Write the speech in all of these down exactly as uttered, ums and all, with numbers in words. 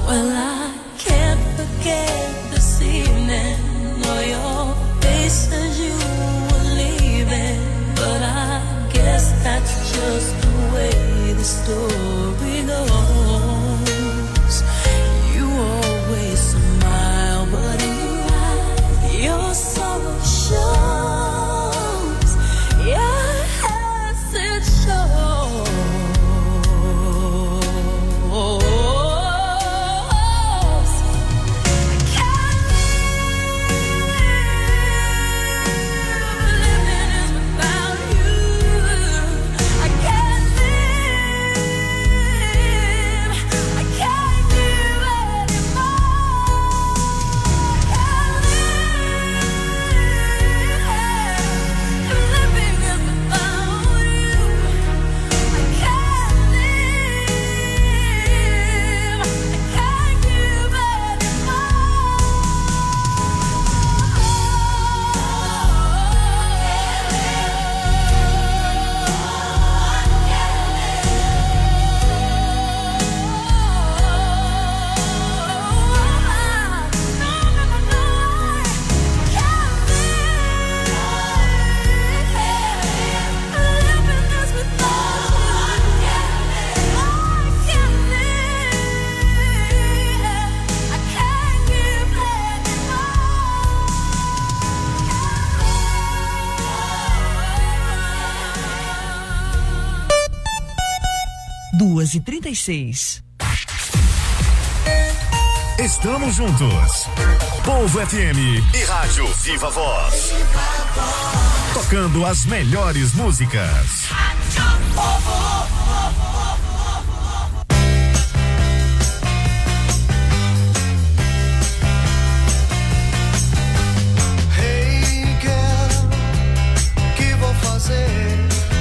Well, I can't forget this evening, or your face as you were leaving. But I guess that's just the way the story goes. You always smile, but in your eyes, your sorrow shows. Yes, it shows. duas e trinta e seis. Estamos juntos. Povo F M e Rádio Viva Voz. Tocando as melhores músicas. Hey girl, que vou fazer?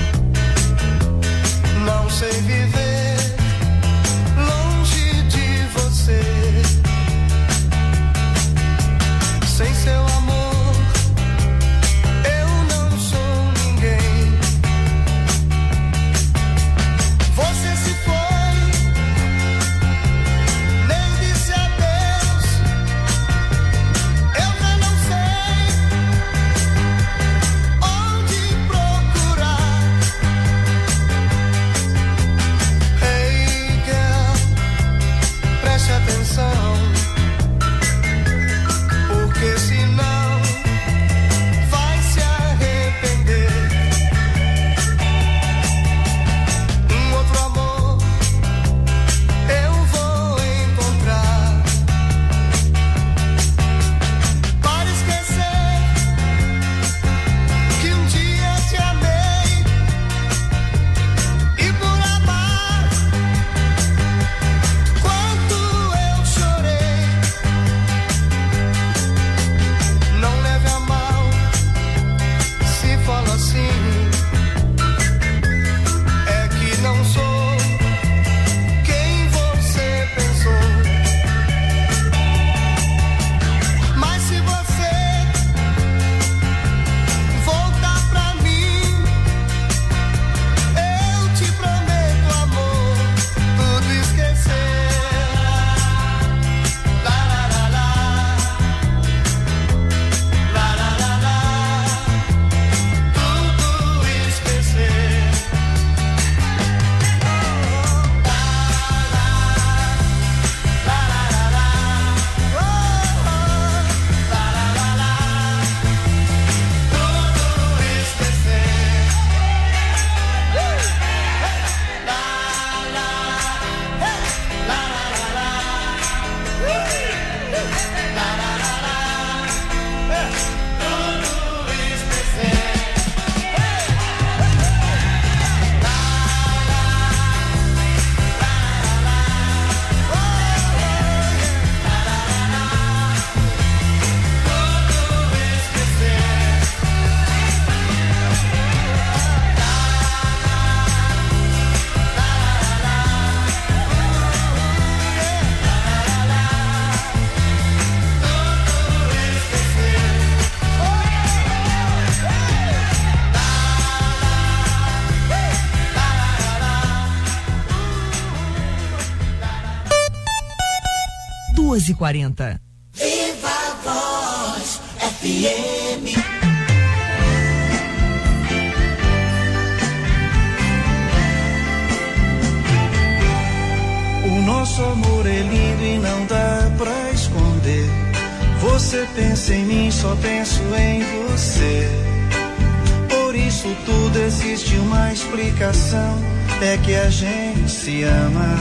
Não sei viver longe de você. Sem seu amor, eu não sou ninguém. duas e quarenta. Viva Voz F M. O nosso amor é lindo e não dá pra esconder. Você pensa em mim, só penso em você. Por isso tudo existe uma explicação, é que a gente se ama.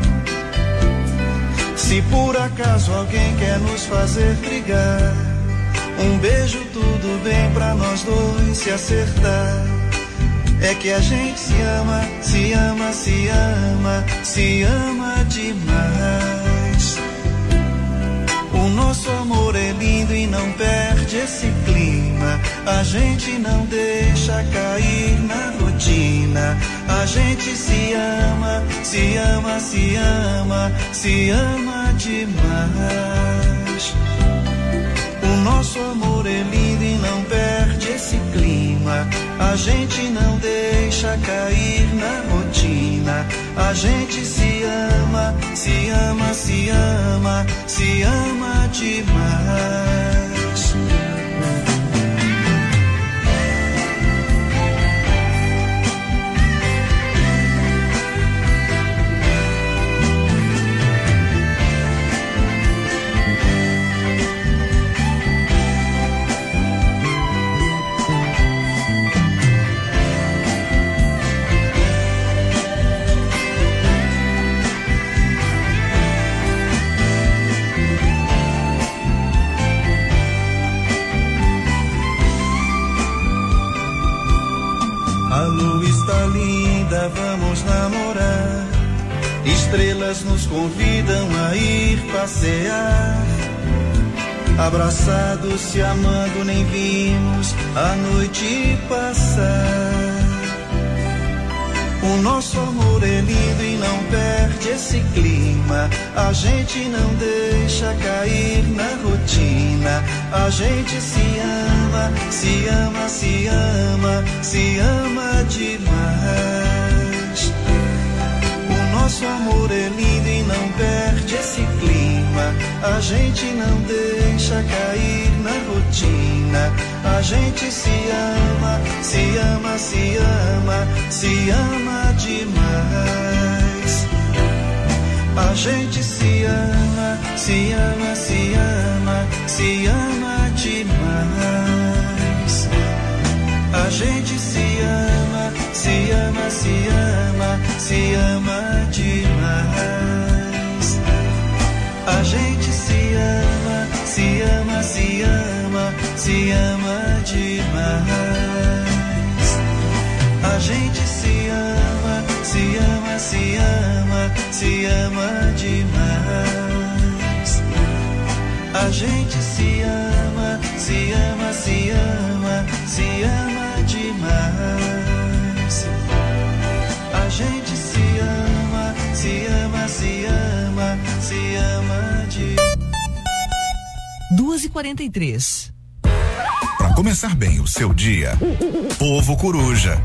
Se por acaso alguém quer nos fazer brigar, um beijo tudo bem pra nós dois se acertar. É que a gente se ama, se ama, se ama, se ama demais. O nosso amor é lindo e não perde esse clima. A gente não deixa cair na rotina. A gente se ama, se ama, se ama, se ama demais. O nosso amor é lindo e não perde esse clima. A gente não deixa cair na rotina. A gente se ama, se ama, se ama, se ama demais. A lua está linda, vamos namorar. Estrelas nos convidam a ir passear. Abraçados, se amando, nem vimos a noite passar. O nosso amor é lindo e não perde esse clima. A gente não deixa cair na rotina. A gente se ama, se ama, se ama, se ama demais. O nosso amor é lindo e não perde esse clima. A gente não deixa cair na rotina. A gente se ama, se ama, se ama, se ama demais. A gente se ama, se ama, se ama, se ama demais. A gente se ama, se ama, se ama, se ama demais. A gente se ama, se ama, se ama, se ama demais. A gente se ama, se ama, se ama, se ama demais. A gente se ama, se ama, se ama, se ama demais. A gente se ama, se ama, se ama, se ama demais. duas e quarenta e três. Para começar bem o seu dia, Povo Coruja.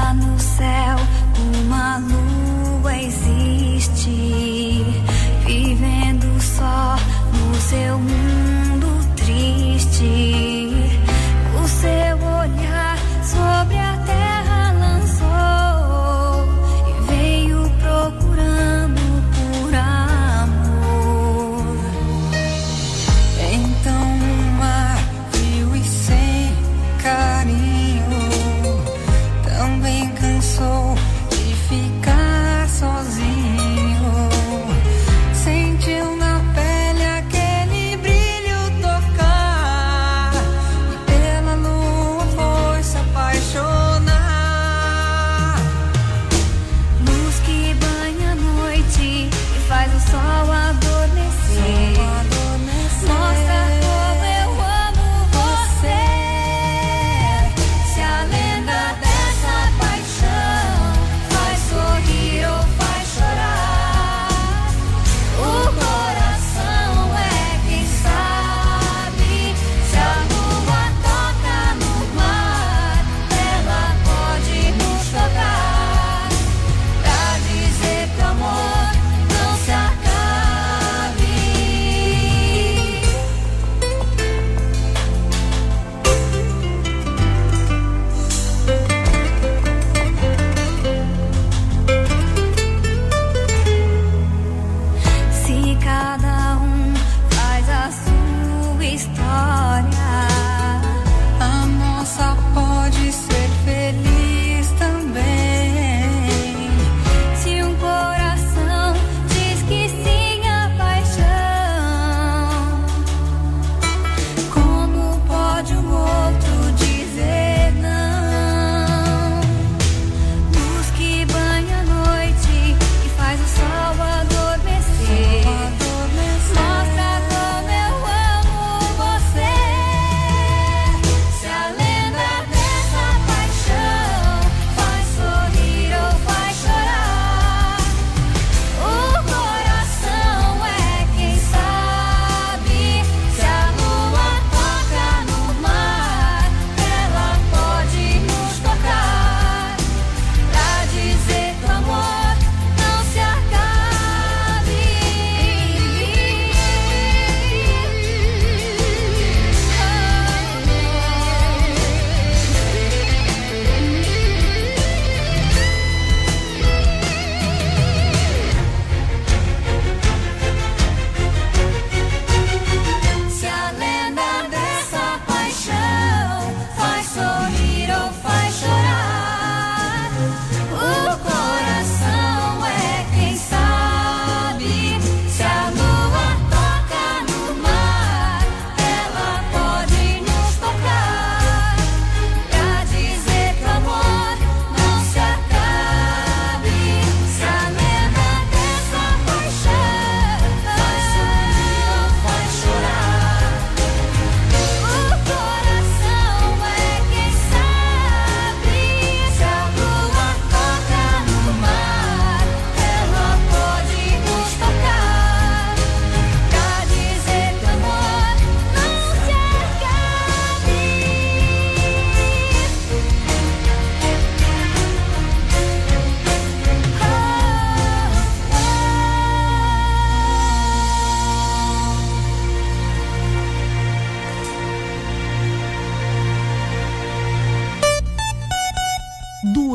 Uma lua existe, vive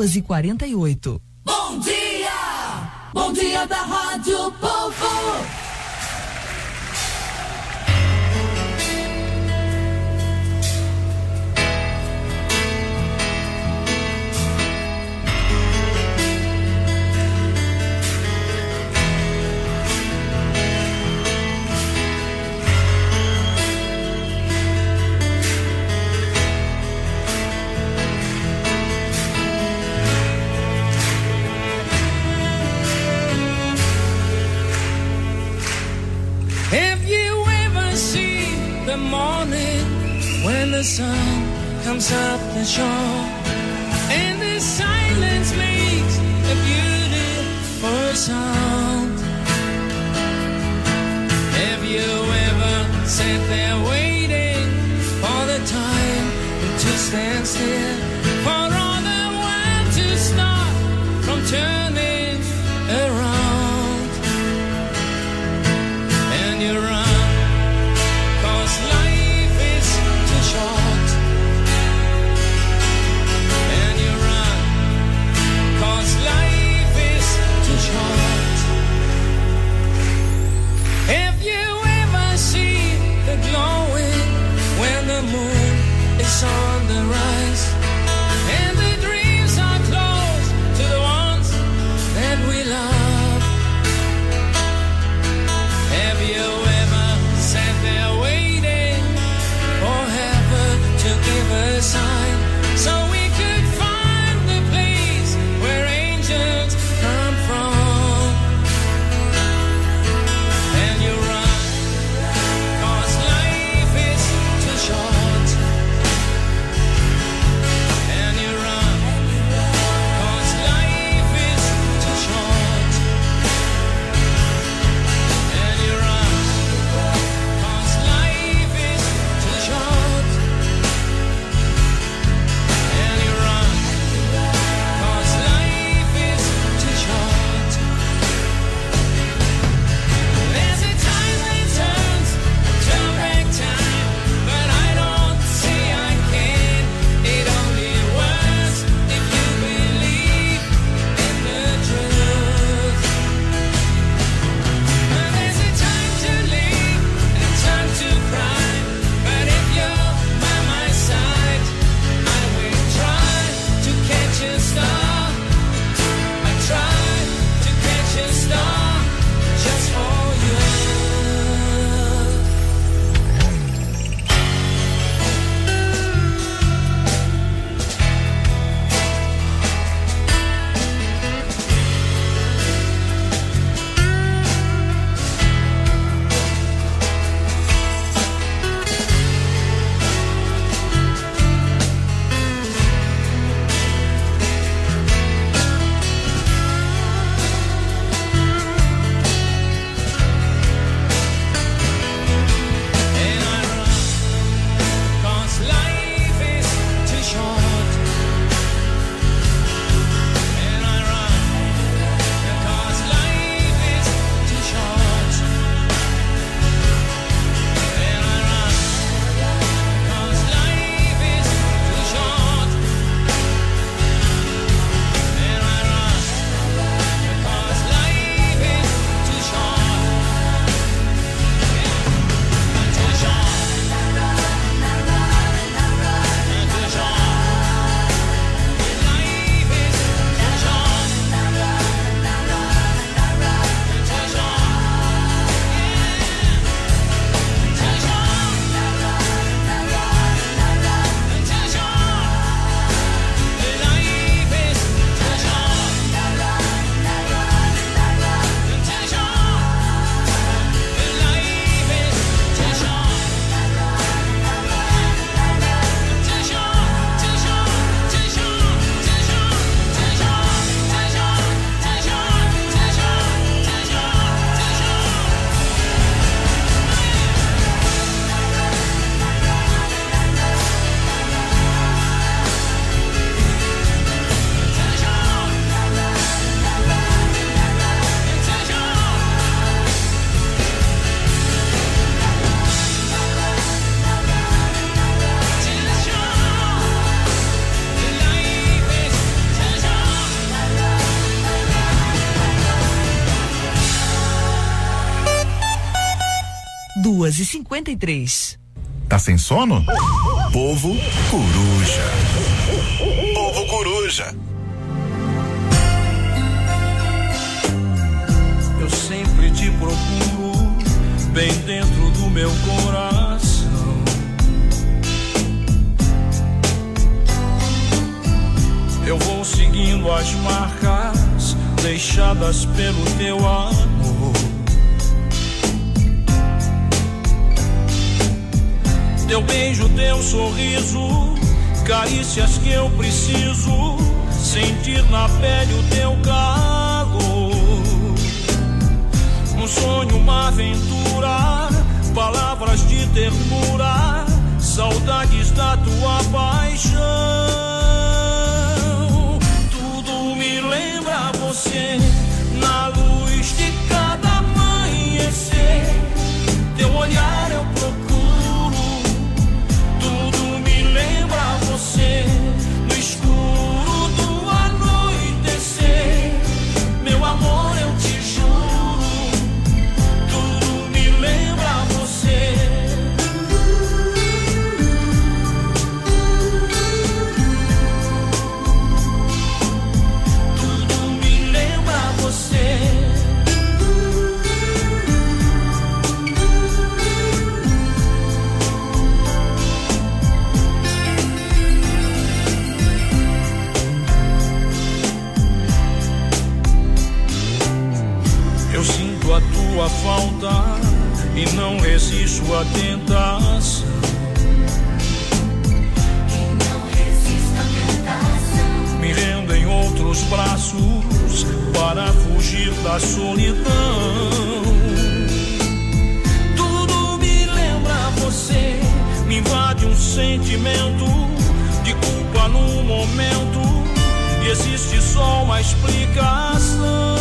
duas e quarenta e oito. Bom dia! Bom dia da Rádio Povo! When the sun comes up the shore and the silence makes a beautiful sound. Have you ever sat there waiting for the time to stand still, for all the world to stop from turning around? And you run, 'cause life is too short. And you run, 'cause life is too short. Have you ever seen the glowing when the moon is on the rise, and the dreams are close to the ones that we love? Have you ever sat there waiting for heaven to give a sign, so we could find the place where angels come from? And you run, 'cause life is too short. duas e cinquenta e três. Tá sem sono? Povo Coruja. Povo Coruja. Eu sempre te procuro bem dentro do meu coração. Eu vou seguindo as marcas deixadas pelo teu amor. Teu beijo, teu sorriso, carícias que eu preciso sentir na pele o teu calor. Um sonho, uma aventura, palavras de ternura, saudades da tua paixão. Tudo me lembra você na luz de cada amanhecer. Teu olhar eu procuro. Tudo me lembra você no escuro do anoitecer. Meu amor, eu te juro. Tudo me lembra você. Tudo me lembra você. Eu sinto a tua falta e não resisto à tentação. Me rendo em outros braços para fugir da solidão. Tudo me lembra você, me invade um sentimento de culpa no momento. E existe só uma explicação.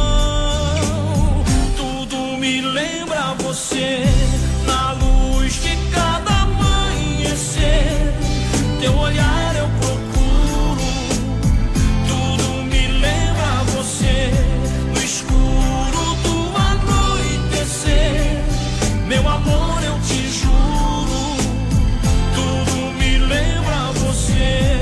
Me lembra você na luz de cada amanhecer. Teu olhar eu procuro. Tudo me lembra você no escuro do anoitecer. Meu amor, eu te juro. Tudo me lembra você.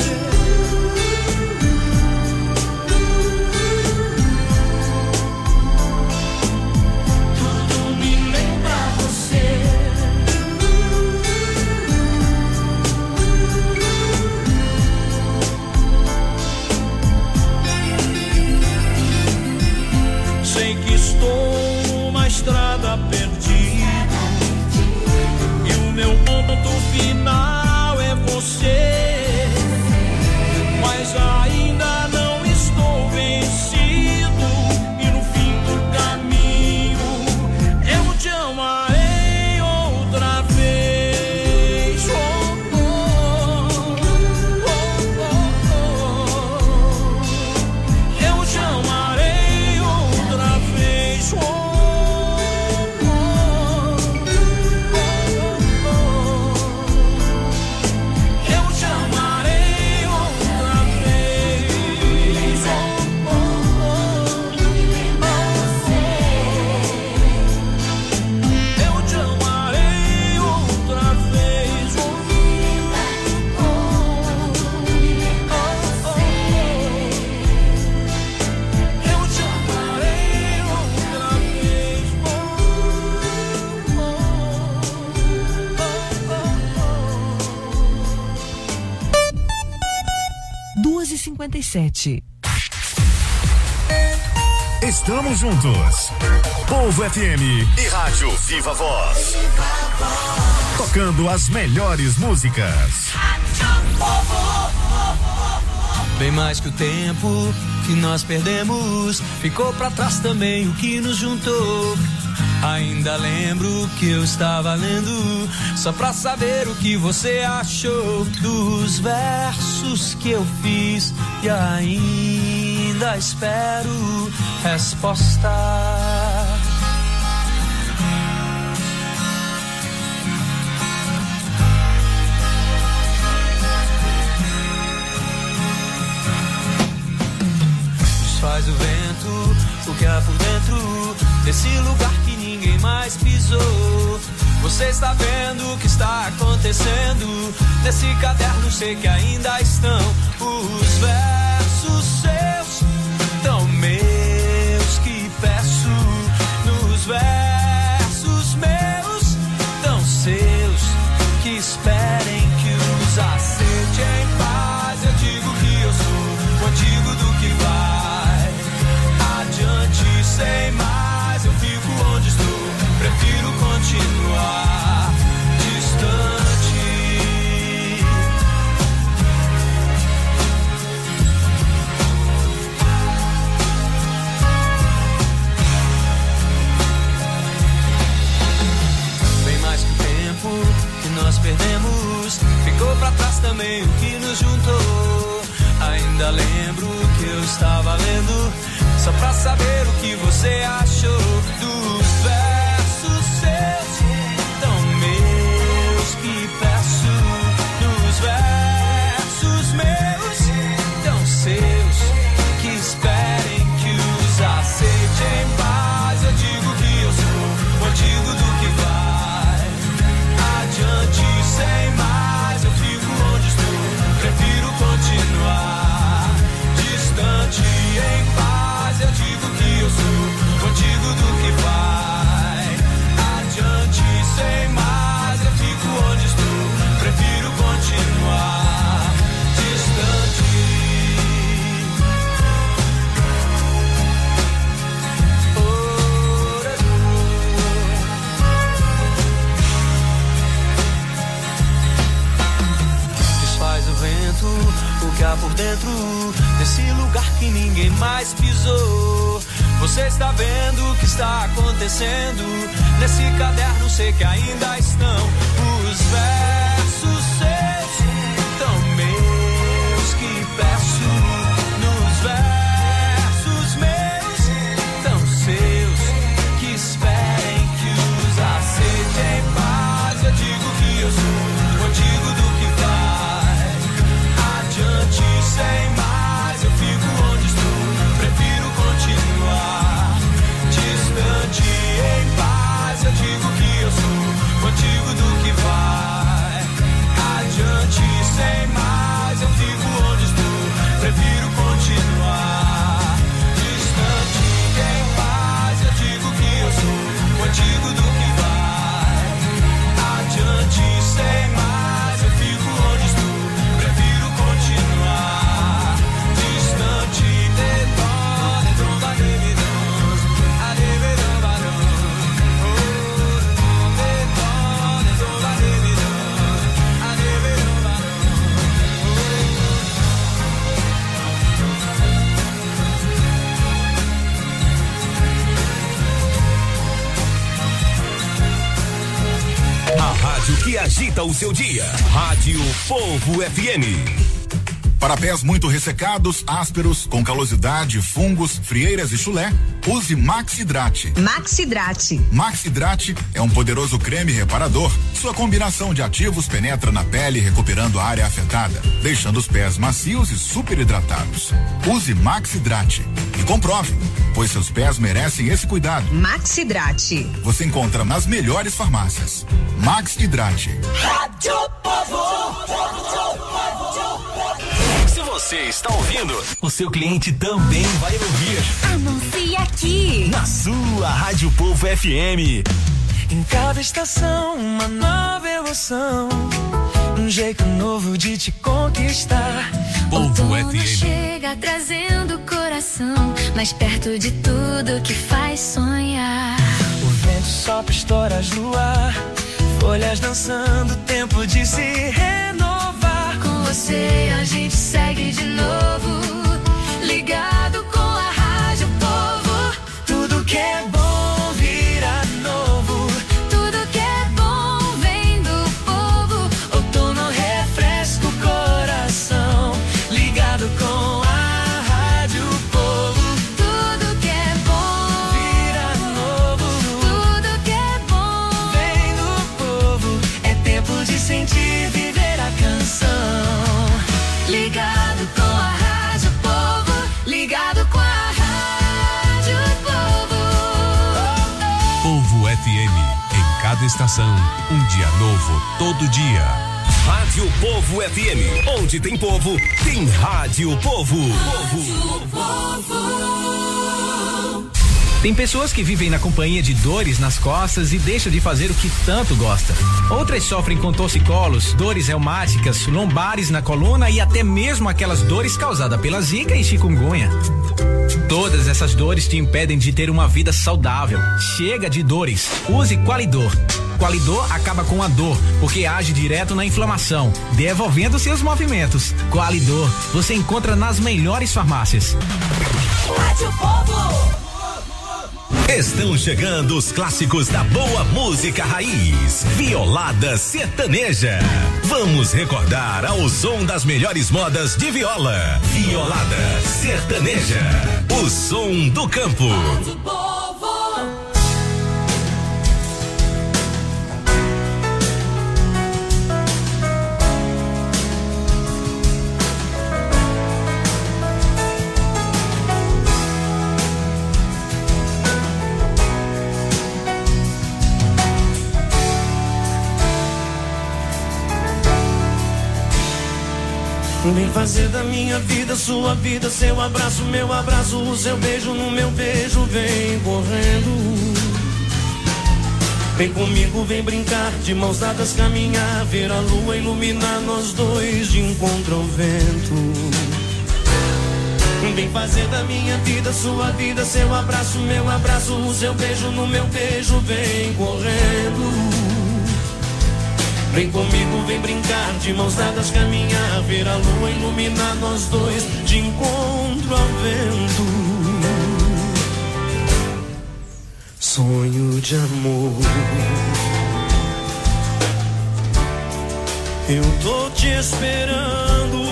Sei que estou numa estrada perdido e o meu ponto final é você, mas ainda não estou vencido e no fim do caminho eu te amarei outra vez. Oh, oh, oh, oh, oh. Eu te amarei. cinquenta e sete. Estamos juntos. Povo F M e Rádio Viva Voz. Tocando as melhores músicas. Bem mais que o tempo que nós perdemos, ficou pra trás também o que nos juntou. Ainda lembro que eu estava lendo só pra saber o que você achou dos versos que eu fiz e ainda espero resposta. Faz o vento, o que há por dentro desse lugar que ninguém mais pisou. Você está vendo o que está acontecendo? Nesse caderno sei que ainda estão os versos seus, tão meus que peço. Nos versos meus, tão seus, que esperem que os aceite em paz. Eu digo que eu sou o antigo do que vai adiante sem mais. Eu fico onde estou, prefiro continuar distante. Bem mais que o tempo que nós perdemos, ficou pra trás também o que nos juntou. Ainda lembro que eu estava lendo, só pra saber o que você achou dos versos seus, tão meus que peço. Nos versos meus, tão seus, que esperem que os aceite em paz. Eu digo que eu sou o antigo do que vai adiante sem mais. Eu fico onde estou, prefiro continuar distante em paz. Eu digo que eu sou o antigo do que vai adiante sem mais. Eu fico onde estou, prefiro continuar distante. Desfaz o vento o que há por dentro desse lugar que ninguém mais pisou. Você está vendo o que está acontecendo? Nesse caderno sei que ainda estão os versos seus, tão meus que peço. Nos versos meus, tão seus, que esperem que os aceite em paz. Eu digo que eu sou o antigo do que vai adiante sem mais. Eu fico onde estou, prefiro continuar distante em paz. Eu digo que eu sou o antigo do que vai adiante sem mais. Eu fico onde estou, prefiro continuar distante em paz. Eu digo que eu sou o antigo do que vai adiante sem mais. Eu fico onde estou, prefiro continuar distante de nós. De tromba de vidões, a de vidão barão. Oh, de nós, de tromba de vidões, a de vidão barão. A rádio que agita o seu dia. Rádio Povo F M. Para pés muito ressecados, ásperos, com calosidade, fungos, frieiras e chulé, use Maxidrate. Maxidrate. Maxidrate é um poderoso creme reparador. Sua combinação de ativos penetra na pele, recuperando a área afetada, deixando os pés macios e super hidratados. Use Maxidrate e comprove, pois seus pés merecem esse cuidado. Maxidrate. Você encontra nas melhores farmácias. Maxidrate. Rádio Povo. Se você está ouvindo, o seu cliente também vai ouvir. Anuncie aqui. Na sua Rádio Povo F M. Em cada estação, uma nova emoção. Um jeito novo de te conquistar. Povo F M. Chega trazendo o coração mais perto de tudo que faz sonhar. O vento sopra estoras no ar. Folhas dançando, tempo de se renovar. Com você a gente segue de novo, ligado com a Rádio Povo. Tudo que é bom vira novo. Tudo que é bom vem do povo. Outono refresca o coração, ligado com a Rádio Povo. Tudo que é bom vira novo. Tudo que é bom vem do povo. É tempo de sentir, viver a canção. Ligado com a Rádio da estação, um dia novo todo dia. Rádio Povo F M, onde tem povo, tem Rádio Povo. Rádio Povo. Tem pessoas que vivem na companhia de dores nas costas e deixam de fazer o que tanto gosta. Outras sofrem com torcicolos, dores reumáticas, lombares na coluna e até mesmo aquelas dores causadas pela zika e chikungunya. Todas essas dores te impedem de ter uma vida saudável. Chega de dores. Use Qualidor. Qualidor acaba com a dor, porque age direto na inflamação, devolvendo seus movimentos. Qualidor, você encontra nas melhores farmácias. Rádio Povo. Estão chegando os clássicos da boa música raiz, Violada Sertaneja. Vamos recordar ao som das melhores modas de viola. Violada Sertaneja, o som do campo. Rádio Povo. Vem fazer da minha vida sua vida, seu abraço, meu abraço, o seu beijo no meu beijo, vem correndo. Vem comigo, vem brincar, de mãos dadas caminhar, ver a lua iluminar nós dois de encontro ao vento. Vem fazer da minha vida sua vida, seu abraço, meu abraço, o seu beijo no meu beijo, vem correndo. Vem comigo, vem brincar, de mãos dadas caminhar, ver a lua iluminar nós dois de encontro ao vento. Sonho de amor, eu tô te esperando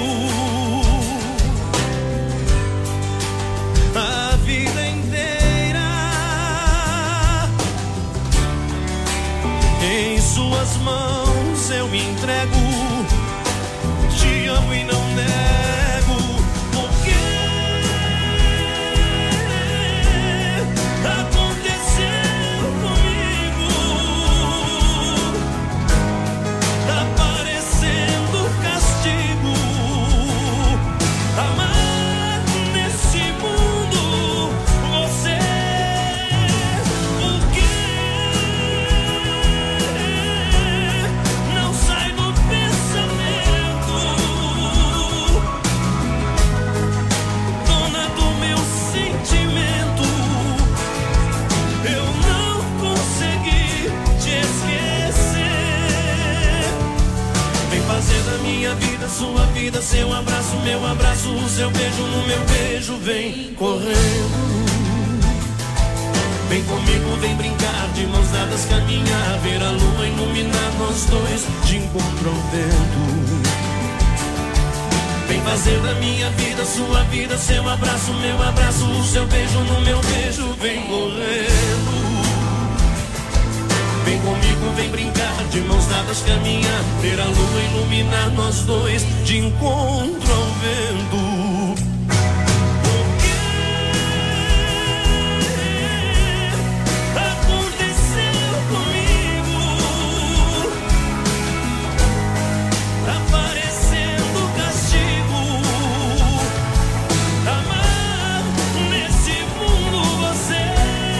a vida inteira em suas mãos. Eu me entrego, te amo e não nego, porque aconteceu comigo, tá parecendo castigo, amar nesse mundo você, porque minha vida, sua vida, seu abraço, meu abraço, o seu beijo no meu beijo, vem correndo. Vem comigo, vem brincar, de mãos dadas caminhar, ver a lua iluminar nós dois de encontro ao vento. Vem fazer da minha vida, sua vida, seu abraço, meu abraço, o seu beijo no meu beijo, vem correndo. Vem comigo, vem brincar, de mãos dadas caminhar, ver a lua iluminar nós dois de encontro ao vento. Porque aconteceu comigo, tá parecendo castigo, amar nesse mundo você.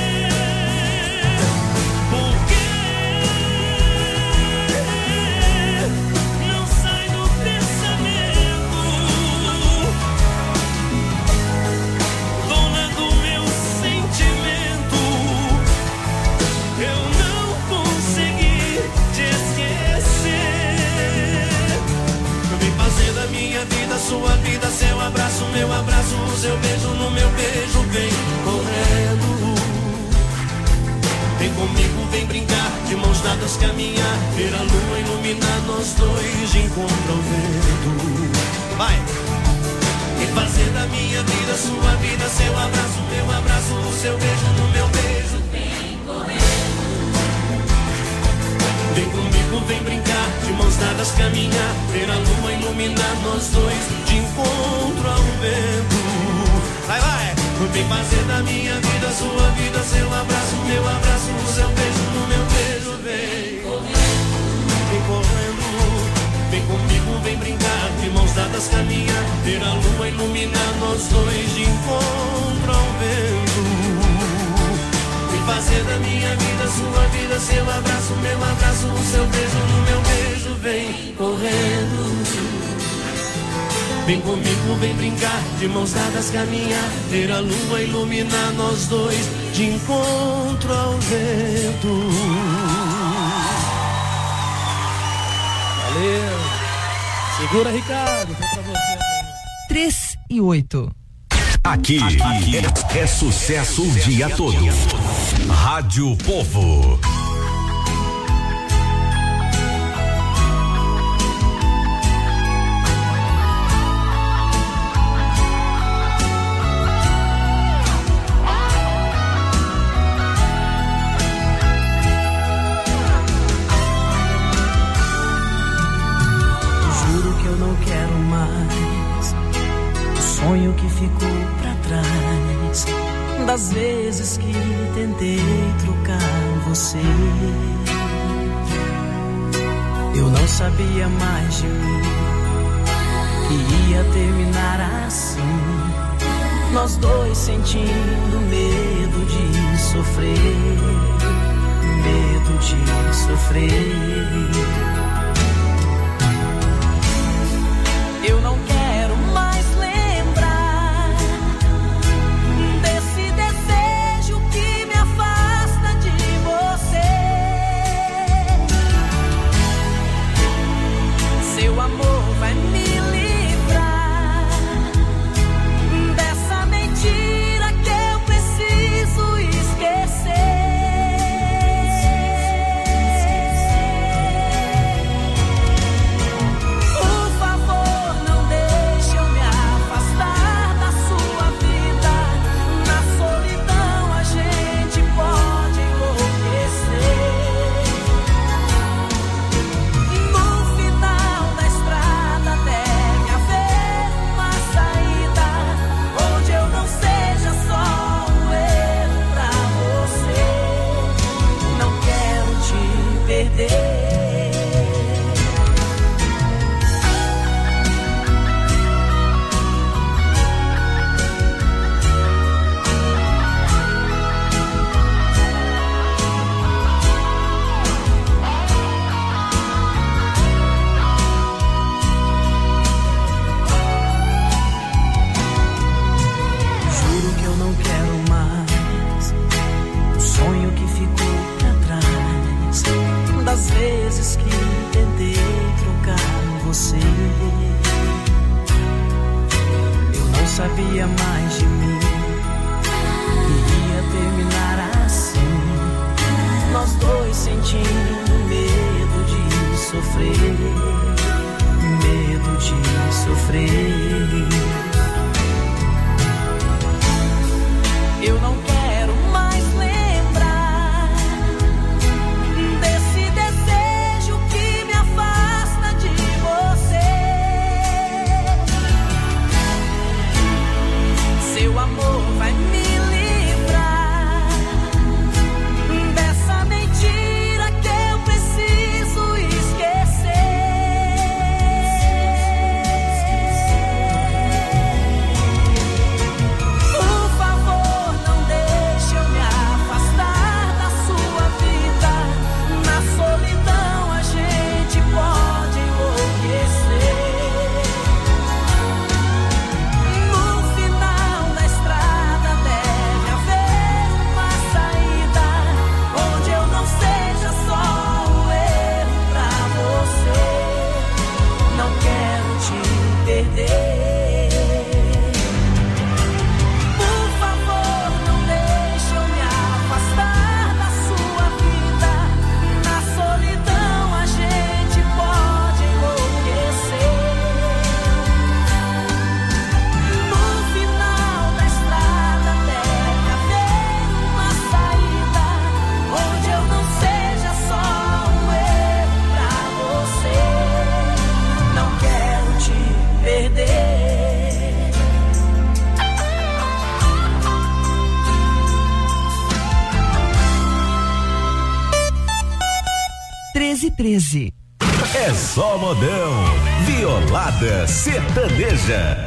Minha vida, sua vida, seu abraço, meu abraço, o seu beijo no meu beijo, vem correndo. Vem comigo, vem brincar, de mãos dadas caminhar, ver a lua iluminar nós dois de encontro ao vento. Vai! Vem fazer da minha vida, sua vida, seu abraço, meu abraço, o seu beijo no meu beijo, vem correndo. Vem comigo, vem brincar, de mãos dadas caminhar, ver a lua iluminar nós dois de encontro ao vento. Vai, vai! Vem fazer da minha vida, sua vida, seu abraço, meu abraço, o seu beijo no meu beijo, vem. vem brincar, de mãos dadas caminhar, ver a lua iluminar nós dois de encontro ao vento. Vem fazer da minha vida sua vida, seu abraço, meu abraço, o seu beijo no meu beijo, vem correndo. Vem comigo, vem brincar, de mãos dadas caminhar, ver a lua iluminar nós dois de encontro ao vento. Valeu. Segura, Ricardo, foi pra você. Três e oito. Aqui, aqui é, é sucesso o dia todo. Rádio Povo. Sonho que ficou pra trás, das vezes que tentei trocar você. Eu não sabia mais de mim, que ia terminar assim. Nós dois sentindo medo de sofrer, medo de sofrer. Eu não quero mais lembrar desse desejo que me afasta de você. Seu amor vai me livrar dessa mentira que eu preciso esquecer. Por favor, não deixe eu me afastar da sua vida. Na solidão a gente pode enlouquecer. No final da estrada deve haver uma saída, onde eu não seja só um erro pra você. Não quero te perder. Juro que eu não quero mais o sonho que ficou pra trás, das vezes que tentei trocar você. Eu não sabia mais de mim, que ia terminar assim. Nós dois sentindo medo de sofrer, medo de sofrer. Eu não quero mais lembrar desse desejo que me afasta de você. Seu amor vai me livrar dessa mentira que eu preciso esquecer. Por favor, não deixe eu me afastar da sua vida. Na solidão a gente pode enlouquecer. No final da estrada deve haver uma saída, onde eu não seja só um erro pra você. Não quero te perder. Por favor, não deixe eu me afastar da sua vida. Na solidão a gente pode enlouquecer. No final da estrada deve haver uma saída, onde eu não seja só um erro pra você. Não quero te perder. Treze e treze. É só modão. Violada sertaneja.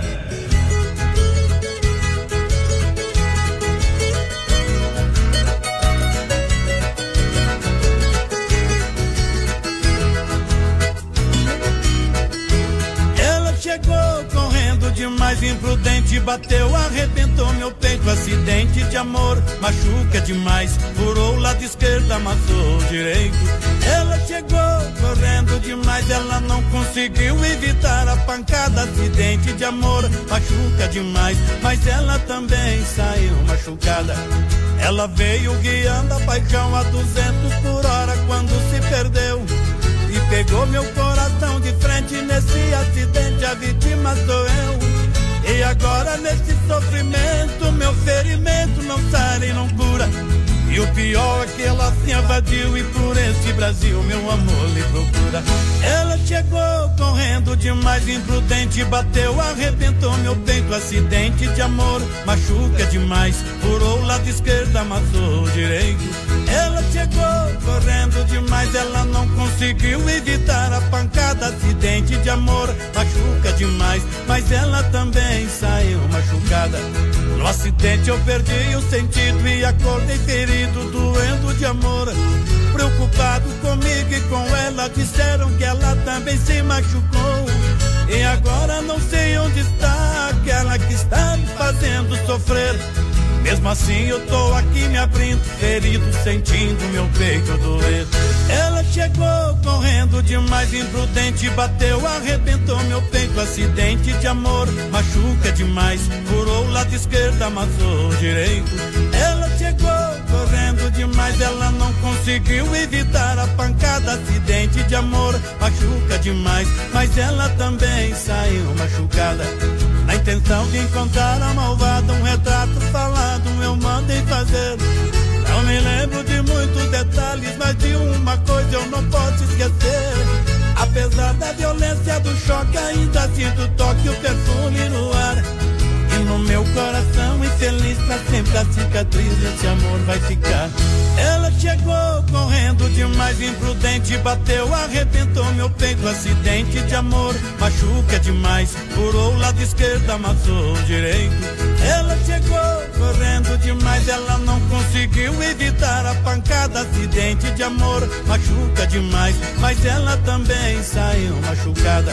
Chegou correndo demais, imprudente, bateu, arrebentou meu peito, acidente de amor, machuca demais, furou o lado esquerdo, amassou o direito. Ela chegou correndo demais, ela não conseguiu evitar a pancada, acidente de amor, machuca demais, mas ela também saiu machucada. Ela veio guiando a paixão a duzentos por hora quando se perdeu. E pegou meu coração de frente nesse acidente, a vítima sou eu. E agora nesse sofrimento, meu ferimento não sara e não cura. E o pior é que ela se invadiu e por esse Brasil meu amor lhe procura. Ela chegou correndo demais, imprudente, bateu, arrebentou meu peito, acidente de amor, machuca demais, furou o lado esquerdo, amassou o direito. Ela chegou correndo demais, ela não conseguiu evitar a pancada, acidente de amor, machuca demais, mas ela também saiu machucada. No acidente eu perdi o sentido e acordei ferido, doendo de amor. Preocupado comigo e com ela, disseram que ela também se machucou. E agora não sei onde está aquela que está me fazendo sofrer. Mesmo assim eu tô aqui me abrindo, ferido, sentindo meu peito doer. Ela chegou correndo demais, imprudente, bateu, arrebentou meu peito, acidente de amor, machuca demais, furou o lado esquerdo, amassou o direito. Ela chegou correndo demais, ela não conseguiu evitar a pancada, acidente de amor, machuca demais, mas ela também saiu machucada. Na intenção de encontrar a malvada, um retrato falado eu mandei fazer. Não me lembro de muitos detalhes, mas de uma coisa eu não posso esquecer. Apesar da violência do choque, ainda sinto o toque, o perfume no ar. E no meu coração infeliz, pra sempre a cicatriz desse amor vai ficar. Ela chegou correndo demais, imprudente, bateu, arrebentou meu peito, acidente de amor, machuca demais, furou o lado esquerdo, amassou o direito. Ela chegou correndo demais, ela não conseguiu evitar a pancada, acidente de amor, machuca demais, mas ela também saiu machucada.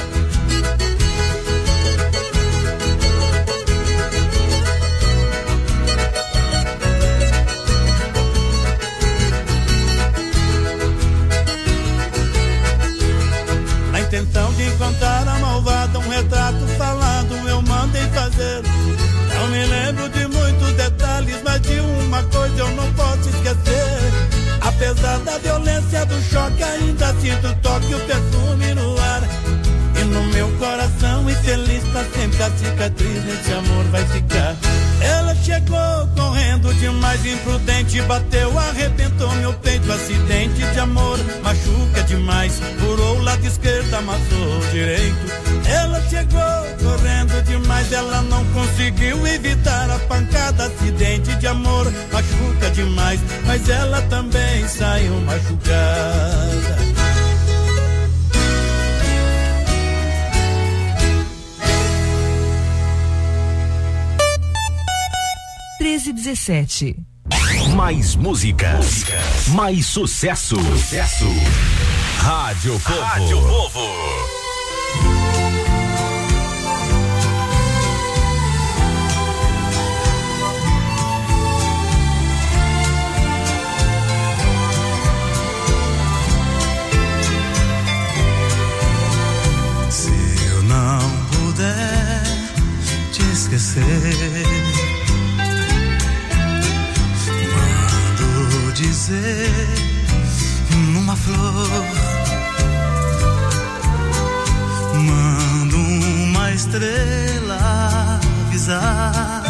Intenção de encontrar a malvada, um retrato falado eu mandei fazer. Não me lembro de muitos detalhes, mas de uma coisa eu não posso esquecer. Apesar da violência do choque, ainda sinto o toque, o perfume no ar. E no meu coração infeliz, pra sempre a cicatriz desse amor vai ficar. Ela chegou correndo demais, imprudente, bateu, arrebentou meu peito, acidente de amor, machuca demais, furou o lado esquerdo, amassou o direito. Ela chegou correndo demais, ela não conseguiu evitar a pancada, acidente de amor, machuca demais, mas ela também saiu machucada. treze e dezessete. Mais músicas, mais sucesso. Sucesso. Rádio Povo. Rádio Povo. Se eu não puder te esquecer, dizer numa flor, mando uma estrela avisar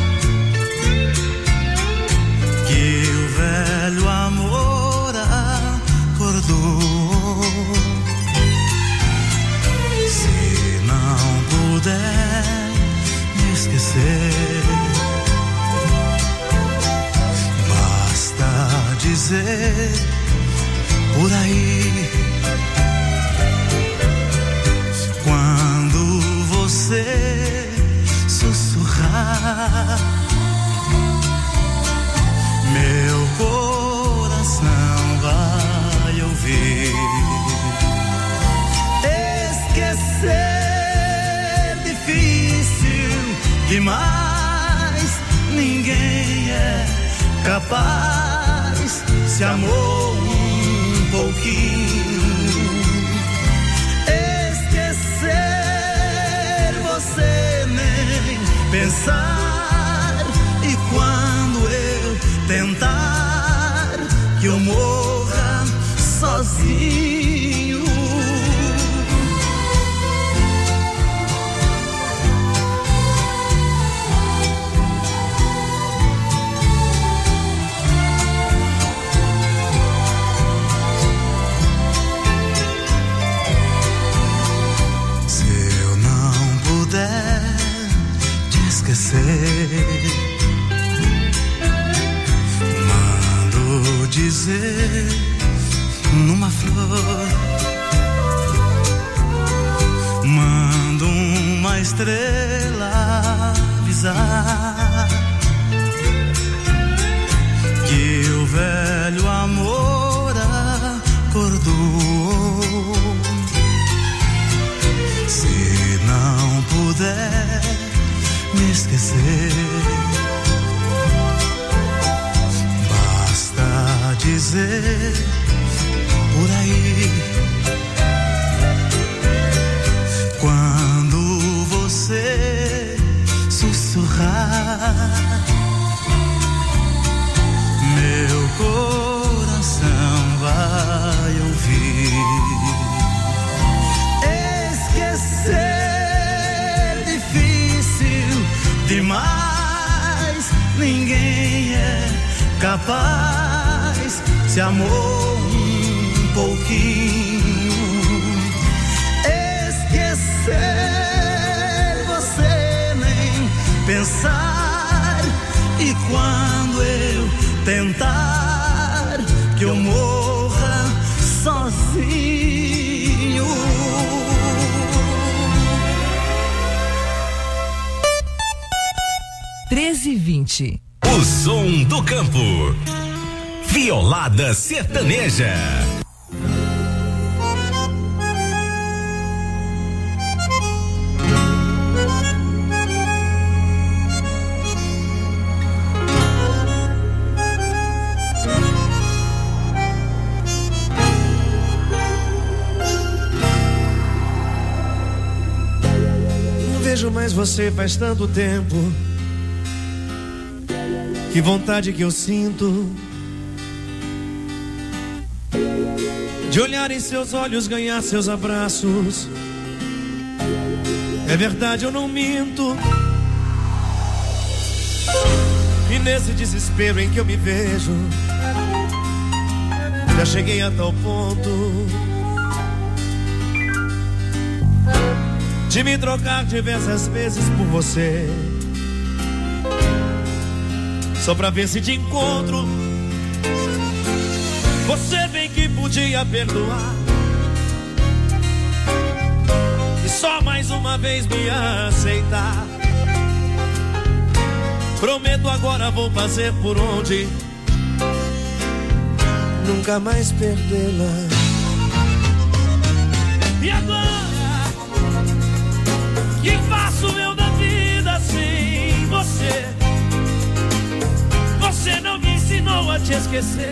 que o velho amor acordou. Se não puder me esquecer, dizer por aí demais. Ninguém é capaz. Se amou um pouquinho, esquecer você nem pensar. E quando eu tentar que eu morra sozinho, te esquecer, mando dizer numa flor, mando uma estrela avisar que o velho amor acordou. Se não puder me esquecer, basta dizer por aí, quando você sussurrar, meu coração vai ouvir. Esquecer difícil demais, ninguém é capaz. Se amou um pouquinho, esquecer você nem pensar. E quando eu tentar que eu morra sozinho, treze e vinte. O som do campo. Violada sertaneja. Não vejo mais você faz tanto tempo. Que vontade que eu sinto de olhar em seus olhos, ganhar seus abraços. É verdade, eu não minto. E nesse desespero em que eu me vejo, já cheguei a tal ponto de me trocar diversas vezes por você, só pra ver se te encontro. Você bem que podia perdoar e só mais uma vez me aceitar. Prometo agora vou fazer por onde nunca mais perdê-la. E agora, que faço eu da vida sem você? Você não me ensinou a te esquecer.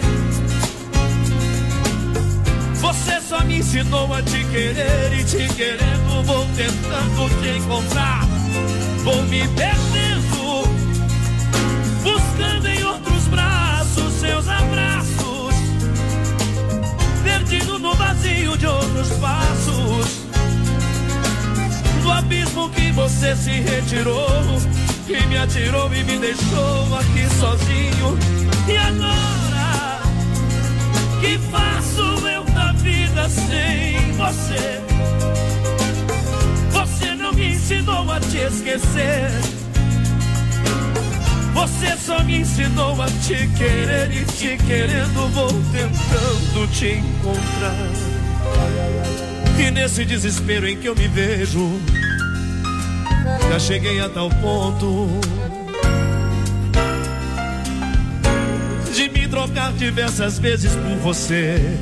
Você só me ensinou a te querer. E te querendo vou tentando te encontrar. Vou me perdendo, buscando em outros braços seus abraços, perdido no vazio de outros passos, do abismo que você se retirou e me atirou e me deixou aqui sozinho. E agora, que faço eu da vida sem você? Você não me ensinou a te esquecer. Você só me ensinou a te querer. E te querendo vou tentando te encontrar. E nesse desespero em que eu me vejo, já cheguei a tal ponto de me trocar diversas vezes por você,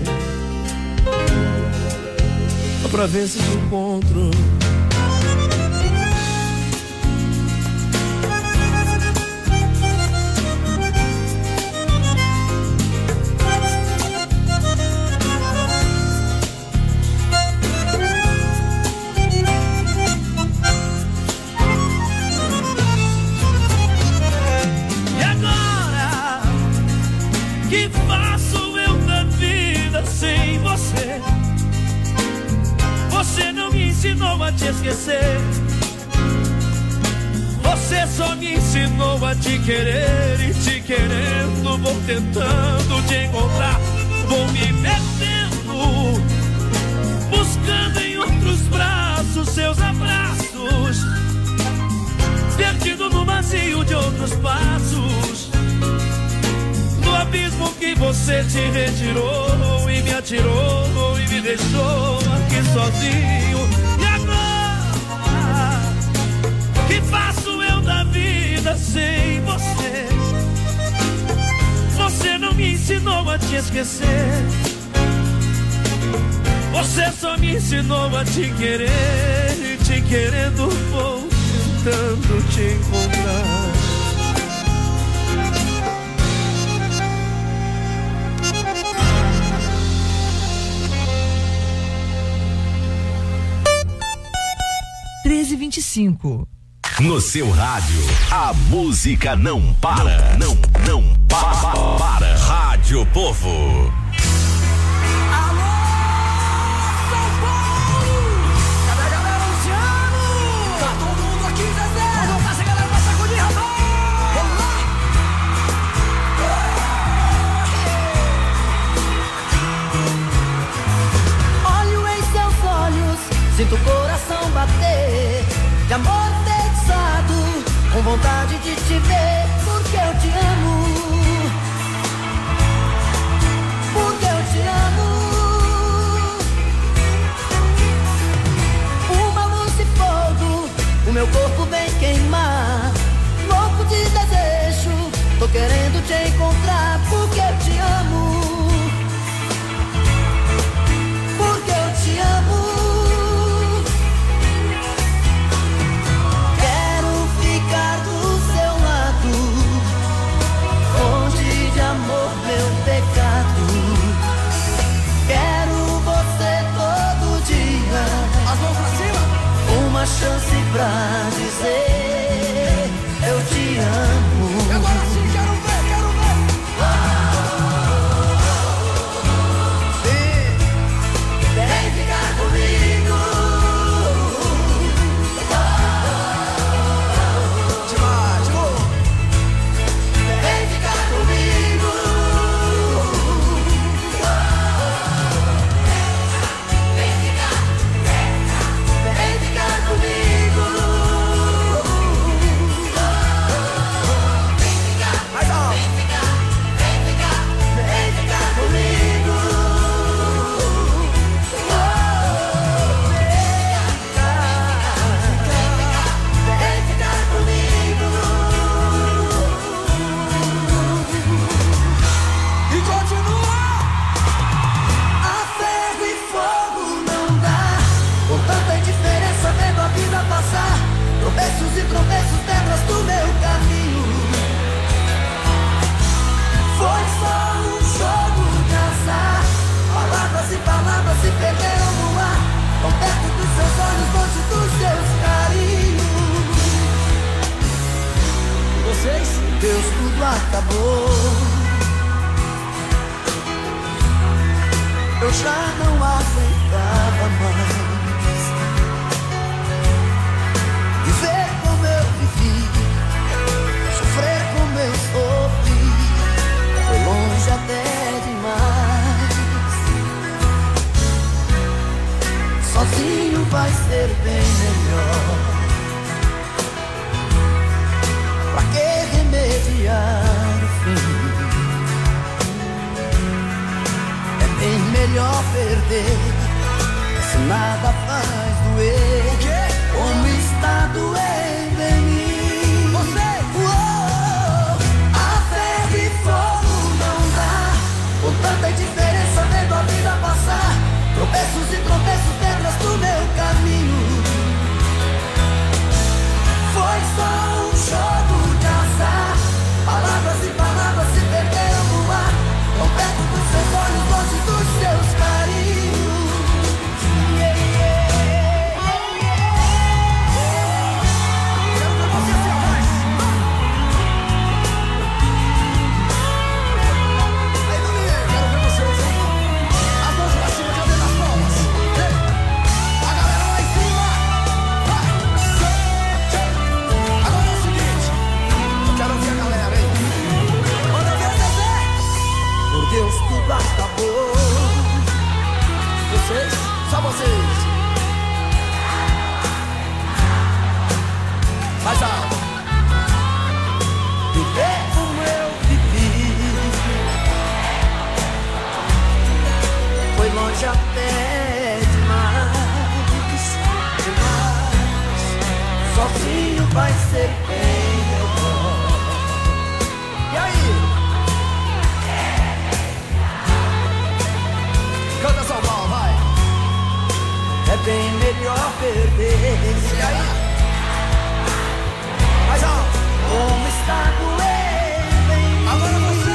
só pra ver se te encontro. te esquecer. Você só me ensinou a te querer, e te querendo vou tentando te encontrar. Vou me perdendo, buscando em outros braços seus abraços, perdido no vazio de outros passos, no abismo que você te retirou e me atirou e me deixou aqui sozinho. E agora, que faço eu da vida sem você? Você não me ensinou a te esquecer. Você só me ensinou a te querer, e te querendo vou tentando te encontrar. treze e vinte e cinco. No seu rádio, a música não para, não, não, não para, para. Rádio Povo. Sinto o coração bater, de amor enfeitiçado, com vontade de te ver, porque eu te amo, porque eu te amo. Uma luz de fogo, o meu corpo vem queimar, louco de desejo, tô querendo te encontrar, porque eu te amo, porque eu te amo. Amor, meu pecado. Quero você todo dia. As mãos pra cima. Uma chance pra dizer eu te amo. E agora sim, quero ver, quero ver. Vem, vem ficar comigo. Demais, demais. Vem ficar comigo. Tropeços e tropeços, pedras do meu caminho. Foi só um jogo de azar. Palavras e palavras se perderam no ar, tão perto dos seus olhos, longe dos seus carinhos. Vocês? Deus, tudo acabou. Eu já não aguentava mais viver como eu vivi, sofrer como eu sofri. Foi longe até demais. Sozinho vai ser bem melhor. Pra que remediar o fim? É bem melhor perder, se nada faz doer. Como está doendo em mim. Você, uou, a ferro e fogo não dá, com tanta indiferença vendo a vida passar. Tropeços e tropeços, pedras do meu caminho. Foi só um jogo de azar. Palavras e palavras se perderam no ar, tão perto dos seus olhos, longe dos seus carinhos. Yeah, yeah. vai ser bem melhor. E aí? Canta São Paulo, vai. É bem melhor perder. E aí? Mas ó, como está doendo em mim. Agora você.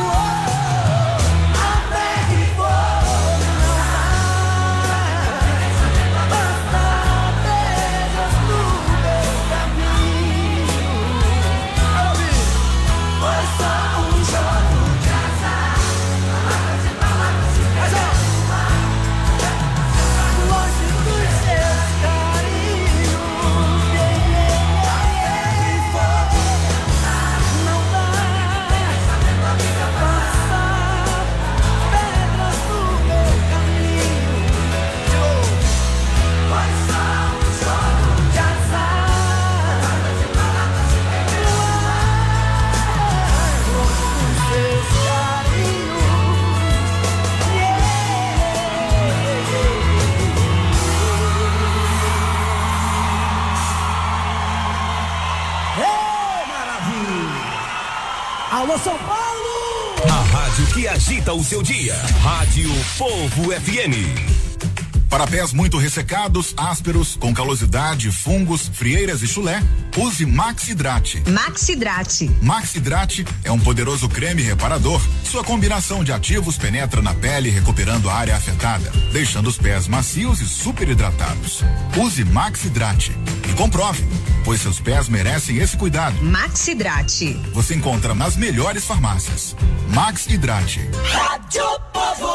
Alô, São Paulo! A rádio que agita o seu dia. Rádio Povo F M. Para pés muito ressecados, ásperos, com calosidade, fungos, frieiras e chulé, use Maxidrate. Maxidrate. Maxidrate é um poderoso creme reparador. Sua combinação de ativos penetra na pele, recuperando a área afetada, deixando os pés macios e super hidratados. Use Maxidrate e comprove, pois seus pés merecem esse cuidado. Maxidrate. Você encontra nas melhores farmácias. Maxidrate. Rádio Povo.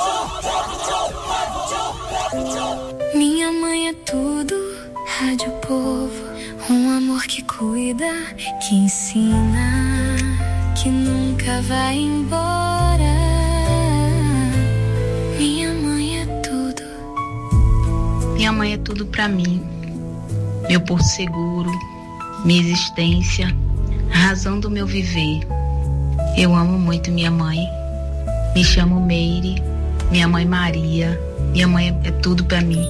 Minha mãe é tudo, Rádio Povo, um amor que cuida, que ensina, que nunca vai embora. Minha mãe é tudo. Minha mãe é tudo pra mim, meu porto seguro, minha existência, a razão do meu viver. Eu amo muito minha mãe, me chamo Meire, minha mãe Maria. Minha mãe é tudo pra mim.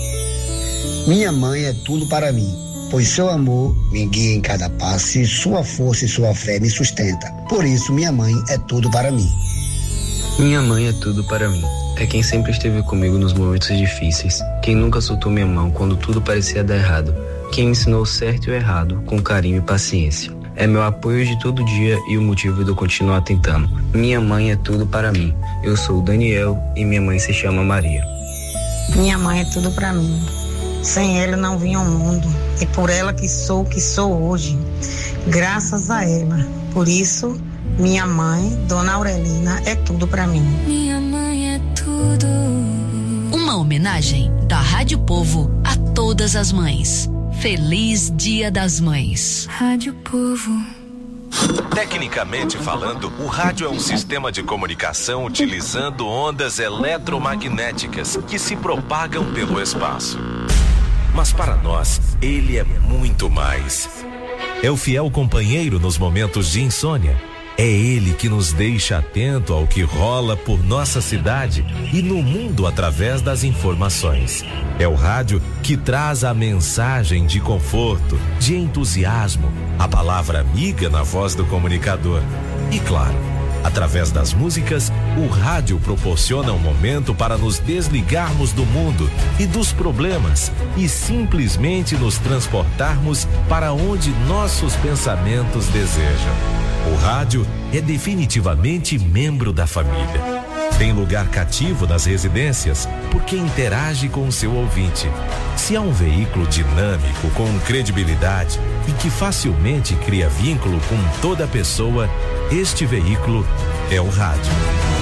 Minha mãe é tudo para mim, pois seu amor me guia em cada passo e sua força e sua fé me sustenta. Por isso, minha mãe é tudo para mim. Minha mãe é tudo para mim. É quem sempre esteve comigo nos momentos difíceis. Quem nunca soltou minha mão quando tudo parecia dar errado. Quem me ensinou o certo e o errado com carinho e paciência. É meu apoio de todo dia e o motivo de eu continuar tentando. Minha mãe é tudo para mim. Eu sou o Daniel e minha mãe se chama Maria. Minha mãe é tudo para mim. Sem ela eu não vinha ao mundo. É por ela que sou o que sou hoje. Graças a ela. Por isso, minha mãe, Dona Aurelina, é tudo para mim. Minha mãe é tudo. Uma homenagem da Rádio Povo a todas as mães. Feliz Dia das Mães. Rádio Povo. Tecnicamente falando, o rádio é um sistema de comunicação utilizando ondas eletromagnéticas que se propagam pelo espaço. Mas para nós, ele é muito mais. É o fiel companheiro nos momentos de insônia. É ele que nos deixa atento ao que rola por nossa cidade e no mundo através das informações. É o rádio que traz a mensagem de conforto, de entusiasmo, a palavra amiga na voz do comunicador. E claro, através das músicas, o rádio proporciona um momento para nos desligarmos do mundo e dos problemas e simplesmente nos transportarmos para onde nossos pensamentos desejam. O rádio é definitivamente membro da família. Tem lugar cativo nas residências porque interage com o seu ouvinte. Se há um veículo dinâmico, com credibilidade e que facilmente cria vínculo com toda pessoa, este veículo é o rádio.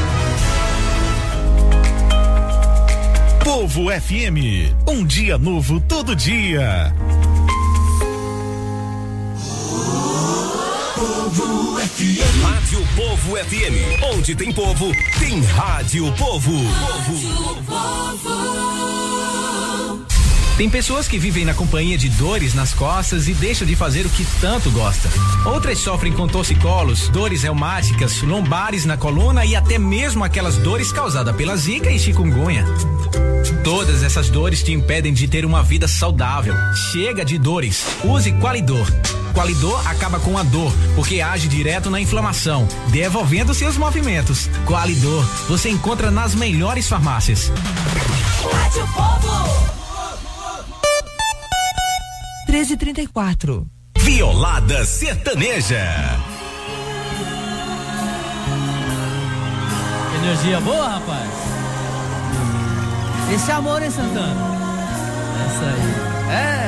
Povo F M, um dia novo todo dia. Povo F M. Rádio Povo F M. Onde tem povo, tem Rádio Povo. Rádio Povo. Tem pessoas que vivem na companhia de dores nas costas e deixam de fazer o que tanto gosta. Outras sofrem com torcicolos, dores reumáticas, lombares na coluna e até mesmo aquelas dores causadas pela zika e chikungunya. Todas essas dores te impedem de ter uma vida saudável. Chega de dores. Use Qualidor. Qualidor acaba com a dor, porque age direto na inflamação, devolvendo seus movimentos. Qualidor, você encontra nas melhores farmácias. Rádio Povo. treze e trinta e quatro. Violada Sertaneja. Energia boa, rapaz. Esse amor, hein, Santana? Essa aí. É.